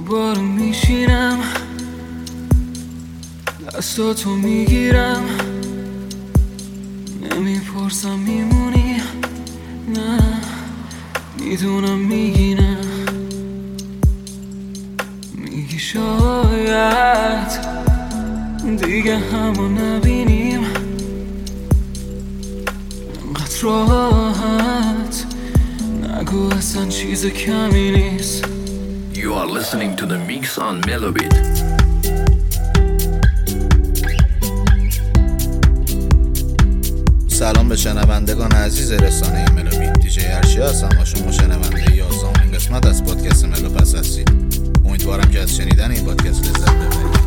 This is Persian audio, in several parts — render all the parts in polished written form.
دوباره میشینم دستاتو میگیرم نمیپرسم میمونی نه میدونم میگی نه میگی شاید دیگه همو نبینیم انقدر راحت نگو اصلا چیز کمی نیست. You are listening to the mix on Melobit. سلام به شنوندگان عزیز رسانه ملوبیت. دیجی ارشیا هستم با شما شنونده 11مین قسمت از پادکست ملو پس هستید. امیدوارم که از شنیدن این پادکست لذت ببرید.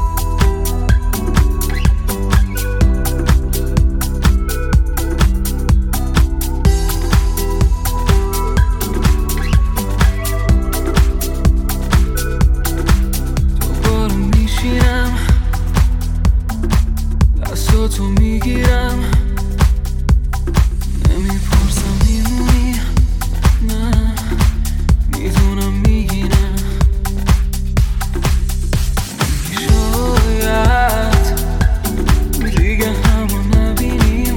دوباره میشینم دستاتو میگیرم نمیپرسم میمونی نه میدونم میگی نه میگی شاید دیگه همو نبینیم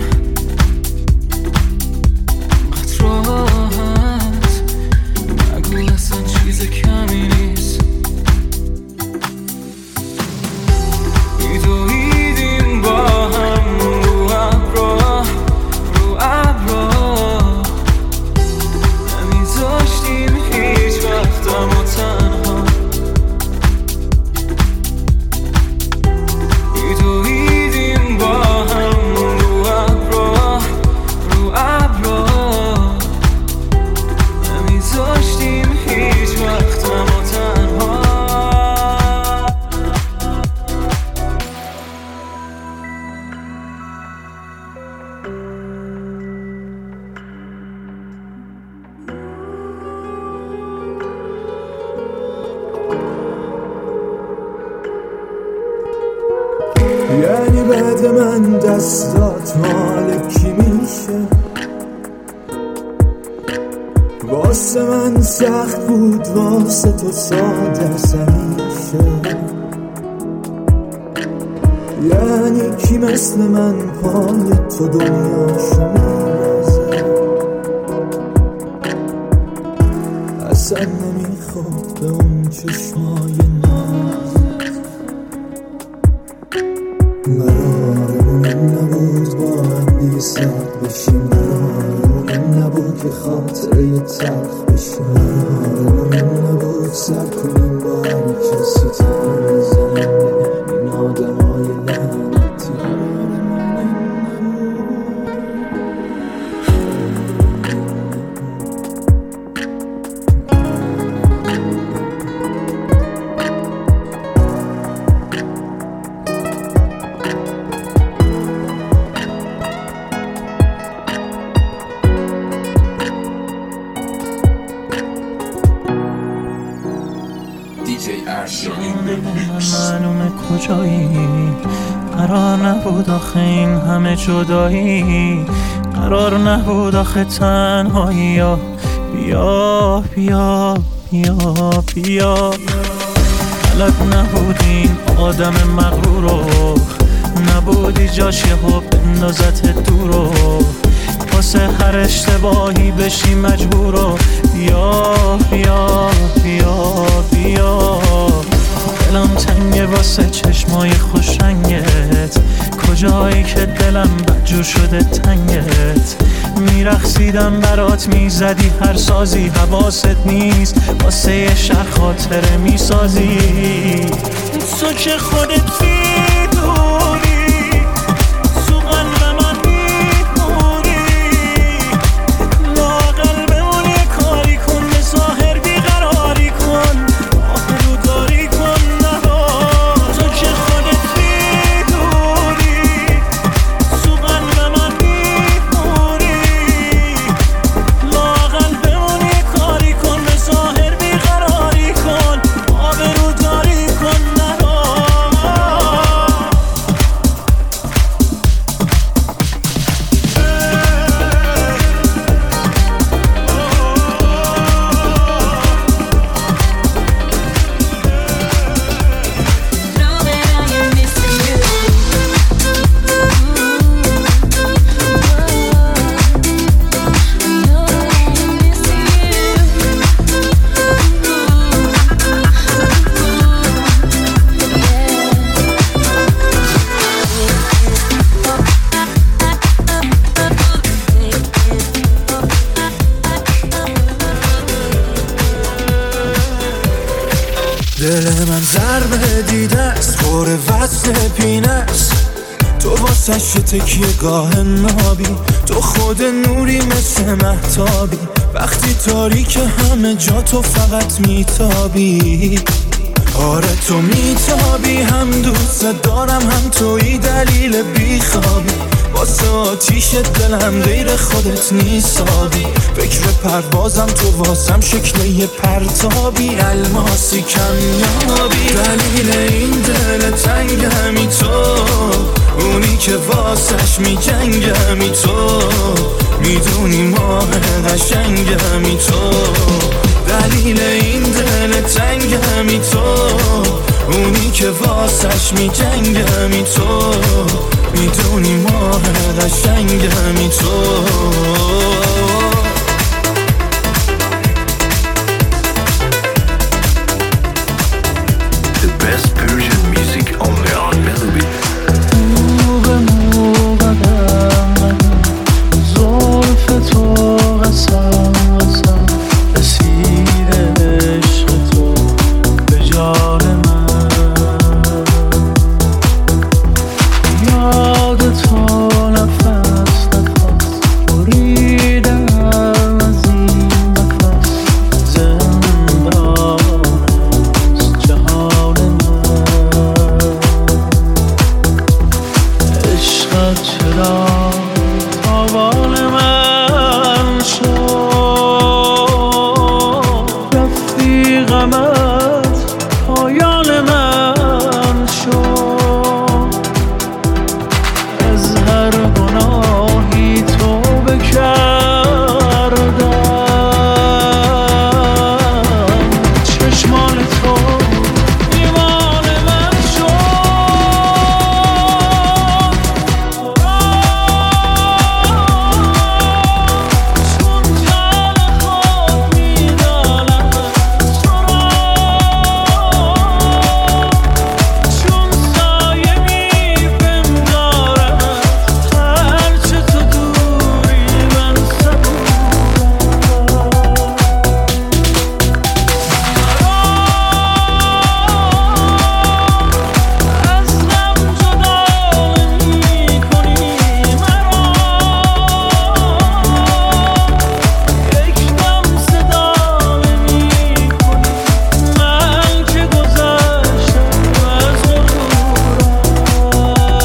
انقدر راحت نگو اصلا چیز کمی نیست. میدویدیم با هم رو ابرا نمیذاشتیم هیچ وقتمو تنها. میدویدیم با هم رو ابرا نمیذاشتیم هیچ وقتمو تنها. یعنی بعد من دستات مال کی میشه؟ واسه من سخت بود واسه تو ساده سمیشه. یعنی کی مثل من پای تو دنیاشو میرزه؟ اصلا نمیخواد به اون چشمای نازت. قرارمون نبود با هم بی ساعت بشیم، قرارمون نبود که خاطره تلخ بشیم، قرارمون نبود سر کنیم با هر کسی تکون بزنیم این آدمای لعنتی. معلومه کجایی، قرار نبود آخه این همه جدایی، قرار نبود آخه تنهایی. بیا بیا بیا بیا بلد نبود این آدم مغرور رو، نبودی جاش یهو بندازت دور رو، واسه هر اشتباهی بشی مجبور رو. بیا بیا بیا بیا دلم تنگه واسه چشمای خوشنگت، کجایی که دلم بدجور شده تنگت. میرقصیدم برات میزدی هر سازی، حواست نیست واسه یه شهر خاطره میسازی. تو که خودت میدونی تو قلب من میمونی، لااقل بمون یه کاری کن به ظاهر بیقراری کن، آبرو داری کن نها. تو که خودت میدونی تو قلب من میمونی، لااقل بمون یه کاری کن به ظاهر بیقراری کن، آبرو داری کن نها. دل من ضربه دیده است، پر وصل پینه است. تو واسه تکیه گاه نابی، تو خود نوری مثل مهتابی. وقتی تاریک همه جا تو فقط میتابی. آره تو میتابی، هم دوست دارم هم توی دلیل بیخوابی. واسه آتیش دلم غیر خودت نیستابی. فکر پروازم تو واسم شکل یه پرتابی. الماسی کمیابی، دلیل این دل تنگمی تو، اونی که واسش میجنگمی تو. میدونی ماه قشنگمی تو، دلیل این دل تنگمی تو، اونی که واسش میجنگمی تو. میدونی ماه قشنگمی تو. The best Persian music only on Melody. زلف تو قسم قسم رسیده عشق تو به جان من. یاد تو نفس نفس بریدم از این نفس. زندان است جهان من. عشقت چرا تاوان من شد؟ رفیقمت پایان من شد. از هر گناهی توبه کردم. چشمان تو ایمان من شد. چون جان خود میدانم تو را، چون سایه میپندارم هرچه تو دوری من صبورم. از غم جدا نمی‌کنی مرا. یک دم صدا نمی‌کنی من که گذشتم از غرورم.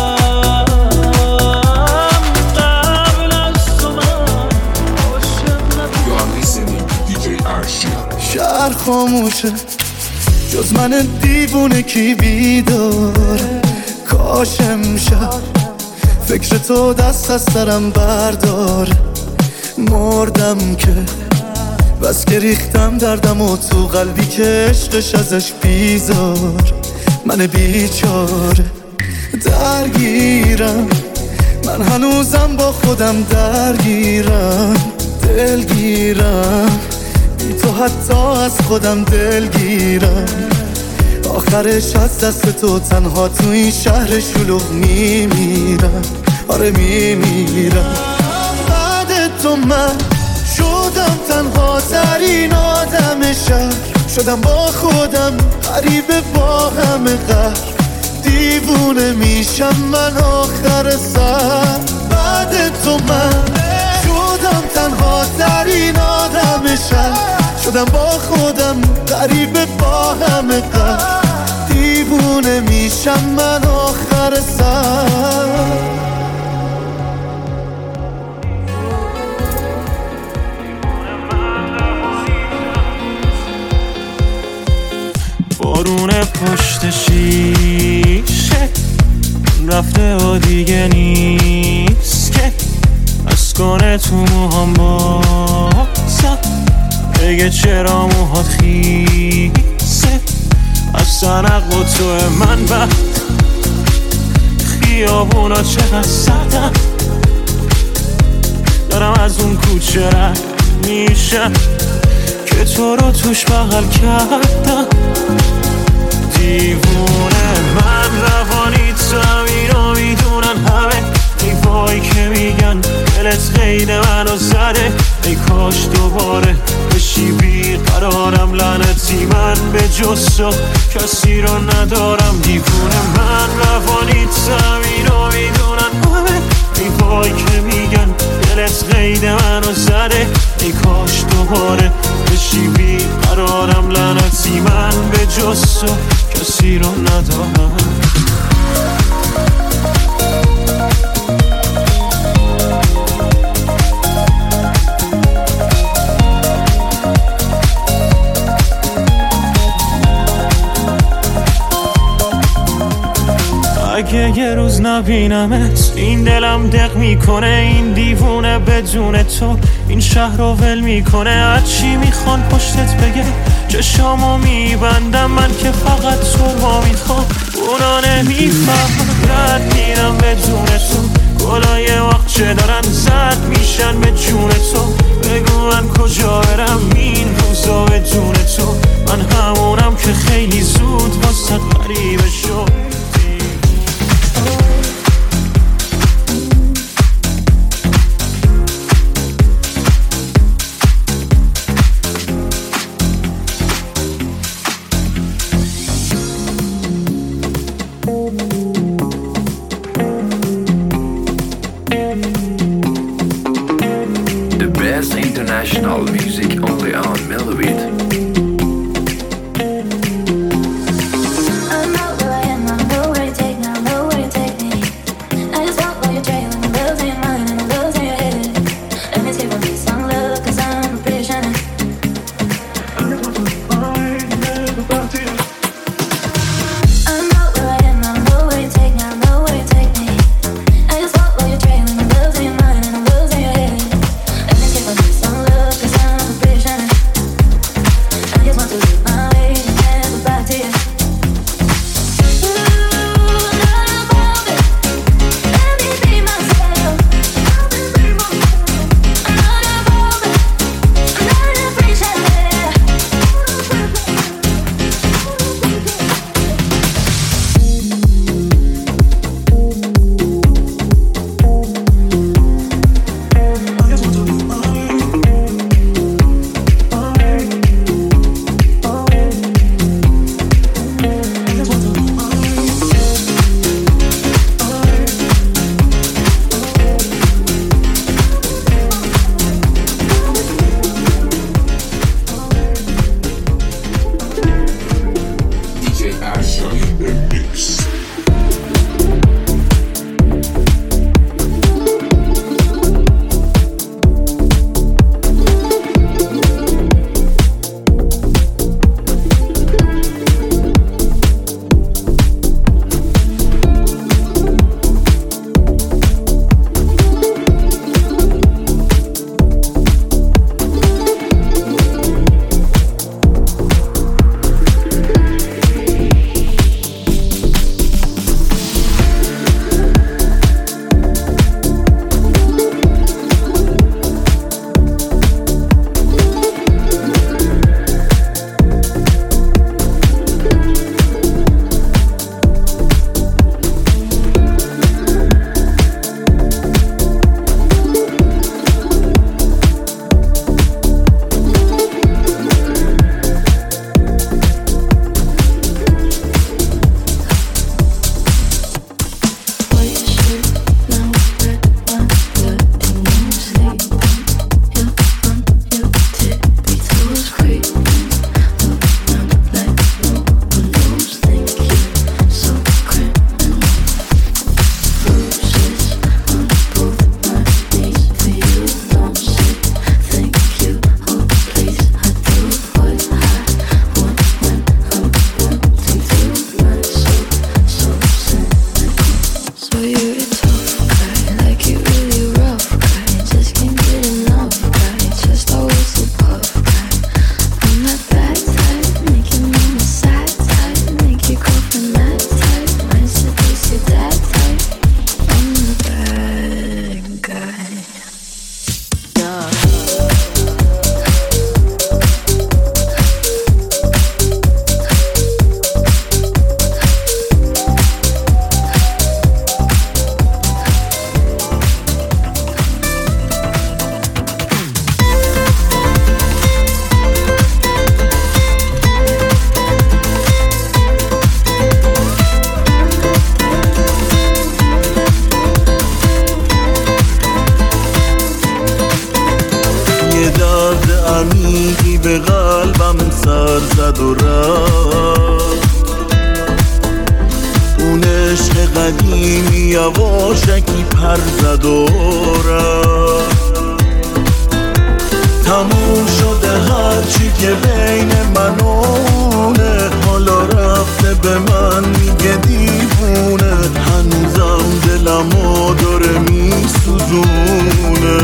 قبل از تو من عاشق نبودم. You are listening to DJ Arshia. شهر خاموشه جز من دیوونه کی بیداره. کاش امشب فکر تو دست از سرم برداره. مردم که بس که ریختم دردم و تو قلبی که عشقش ازش بیزار. من بیچاره درگیرم، من هنوزم با خودم درگیرم. دلگیرم بی تو حتی از خودم دلگیرم. آخرش از دست تو تنها تو این شهر شلوغ میمیرم. آره میمیرم. بعد تو من شدم تنها ترین آدم شهر. شدم با خودم غریبه با همه قهر. دیوونه میشم من آخر سر. بعد تو من شدم تنها ترین آدم شهر. شدم با خودم غریبه با همه قهر. دیوونه میشم من آخر سر. بارون پشت شیشه رفته و دیگه نیست که از کنه تو موهام بازم. بگه چرا موهات خیسه از سنق و تو من. و خیابونا چقدر سردم، دارم از اون کوچه رد میشم که تو رو توش بغل کردم. دیوونه من روانی تو همینو میدونن همه. ای وای که میگن دلت قید منو زده. ای کاش دوباره بشی بیقرارم، لعنتی من به جز تو کسی رو ندارم. دیوونه من روانیت زمین رو میدونن همه، ای وای که میگن دلت قید منو زده. ای کاش دوباره بشی بیقرارم، لعنتی من به جز تو کسی رو ندارم. اگه یه روز نبینمت این دلم دق میکنه، این دیوونه بدون تو این شهر رو ول میکنه. از چی میخوان پشتت بگه چشامو میبندم من که فقط تو رو میخوام، اونا نمیفهم رد میرم بدون تو. گلای وقت چه دارن زد میشن به جون تو، بگو من کجا برم این روزا بدون تو. من همونم که خیلی زود واسه غریبه شد. The best international music only on Mellobeat. I'm out, will I am, I'm اون عشق قدیمی یواشکی پر زد و رفت. تموم شده هرچی که بین من و اونه، حالا رفته به من میگه دیوونه، هنوزم دلمو داره میسوزونه.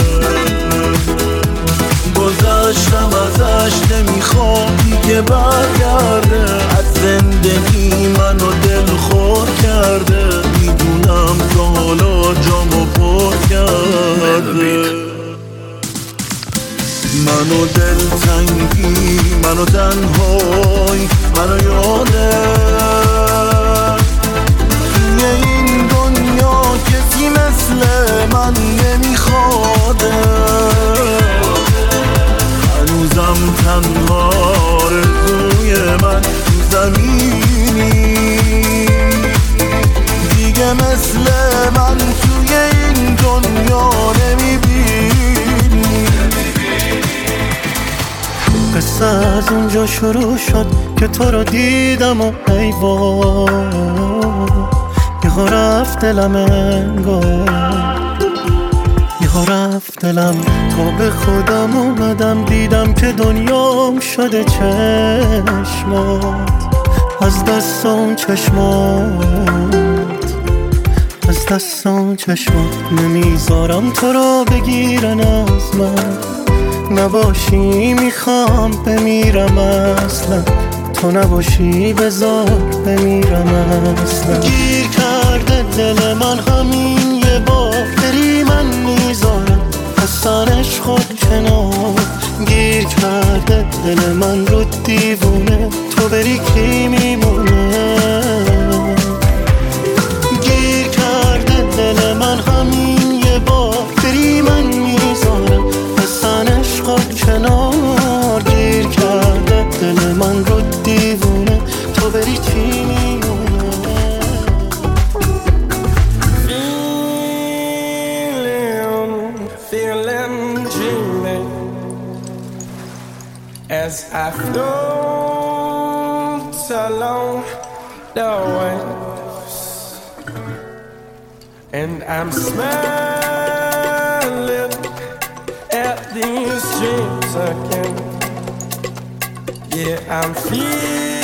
گذشتم ازش نمیخوام دیگه برگرده، از زندگی منو دل خور کرده، میدونم تا حالا جامو پر کرده. منو دلتنگی، منو تنهایی، منو یاده توی این دنیا کسی مثل من نمیخواده. هنوزم تنها آرزوی من تو زمینی، دیگه مثل من توی این دنیا نمیبینی. قصه از اونجا شروع شد که تو رو دیدم و ای وای، یهو رفت دلم انگار، یهو رفت دلم. تا به خودم اومدم دیدم که دنیام شده چشمات، از دستم چشمات، از دستم چشمات. نمیذارم تو رو بگیرن از من، نباشی میخوام بمیرم اصلا، تو نباشی بذار بمیرم اصلا. گیر کرده دل من همین یه بار، بری من میذارم اصلا خود کنار. گیر کرده دل من رو دیوونه، تو بری کی میمونه. گیر کرده دل من همین یه بار، بری من میذارم خود کنار. گیر کرده دل من رو دیوونه، تو بری چی میمونه. Feeling dreaming as I float along the waves, and I'm smiling at these dreams again. Yeah, I'm feeling